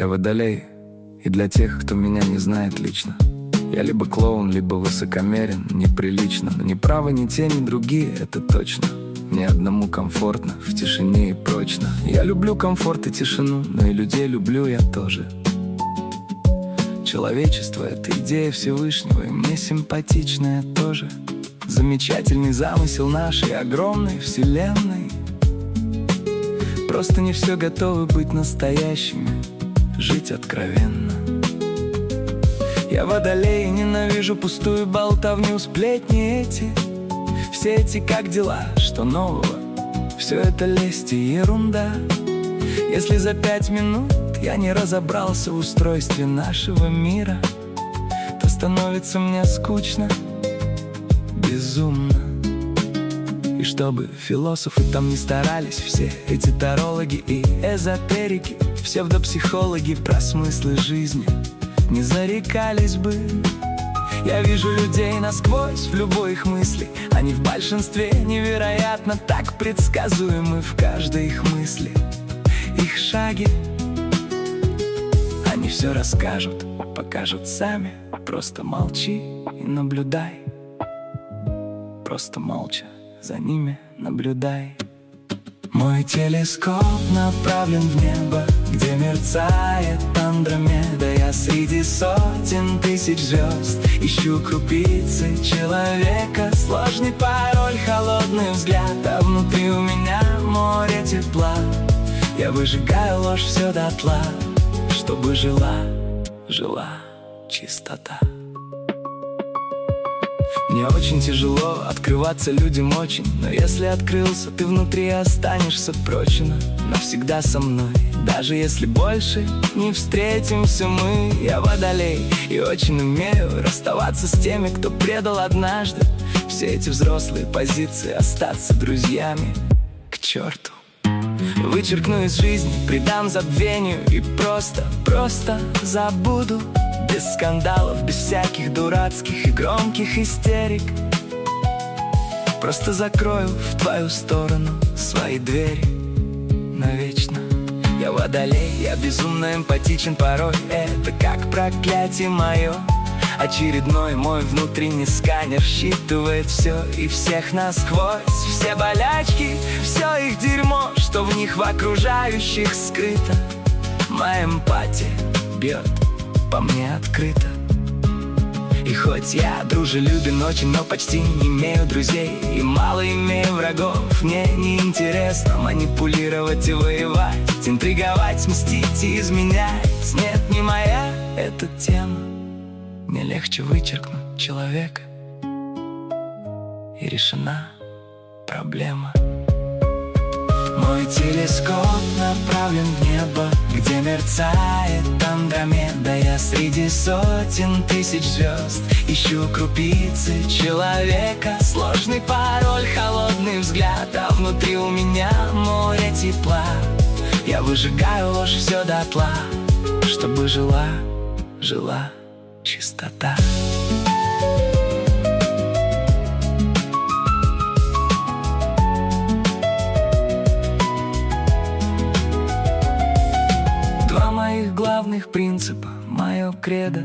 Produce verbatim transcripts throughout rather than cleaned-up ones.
Я водолей, и для тех, кто меня не знает лично, я либо клоун, либо высокомерен, неприлично. Но ни правы, ни те, ни другие, это точно. Мне одному комфортно, в тишине и прочно. Я люблю комфорт и тишину, но и людей люблю я тоже. Человечество — это идея Всевышнего, и мне симпатичная тоже. Замечательный замысел нашей огромной вселенной. Просто не все готовы быть настоящими, жить откровенно. Я водолей и ненавижу пустую болтовню, сплетни эти. Все эти «как дела?», что нового? Все это лесть и ерунда. Если за пять минут я не разобрался в устройстве нашего мира, то становится мне скучно, безумно. И чтобы философы там не старались, все эти тарологи и эзотерики, псевдопсихологи про смыслы жизни не зарекались бы. Я вижу людей насквозь в любой их мысли. Они в большинстве невероятно так предсказуемы в каждой их мысли, их шаге. Они все расскажут, покажут сами. Просто молчи и наблюдай. Просто молча за ними наблюдай. Мой телескоп направлен в небо, где мерцает Андромеда. Я среди сотен тысяч звезд ищу крупицы человека. Сложный пароль, холодный взгляд, а внутри у меня море тепла. Я выжигаю ложь все дотла, чтобы жила, жила чистота. Мне очень тяжело открываться людям очень, но если открылся, ты внутри останешься прочно навсегда со мной. Даже если больше не встретимся мы. Я водолей и очень умею расставаться с теми, кто предал однажды. Все эти взрослые позиции остаться друзьями к черту. Вычеркну из жизни, предам забвению и просто, просто забуду. Без скандалов, без всяких дурацких и громких истерик. Просто закрою в твою сторону свои двери навечно. Я водолей, я безумно эмпатичен порой. Это как проклятие мое. Очередной мой внутренний сканер считывает все и всех насквозь. Все болячки, все их дерьмо, что в них в окружающих скрыто. Моя эмпатия бьет по мне открыто. И хоть я дружелюбен очень, но почти не имею друзей и мало имею врагов, мне не интересно манипулировать и воевать, интриговать, мстить и изменять. Нет, не моя эта тема. Мне легче вычеркнуть человека, и решена проблема. Мой телескоп направлен в небо, где мерцает Андромеда. Я среди сотен тысяч звезд ищу крупицы человека. Сложный пароль, холодный взгляд, а внутри у меня море тепла. Я выжигаю ложь все дотла, чтобы жила, жила чистота. Главных принципа, мое кредо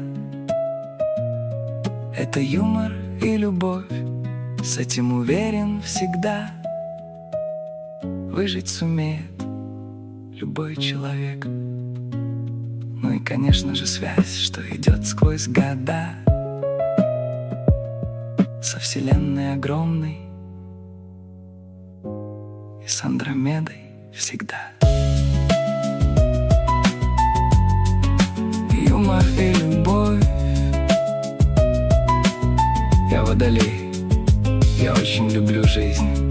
— это юмор и любовь. С этим уверен всегда. Выжить сумеет любой человек. Ну и, конечно же, связь, что идет сквозь года, со вселенной огромной и с Андромедой всегда. Юмор и любовь. Я водолей, я очень люблю жизнь.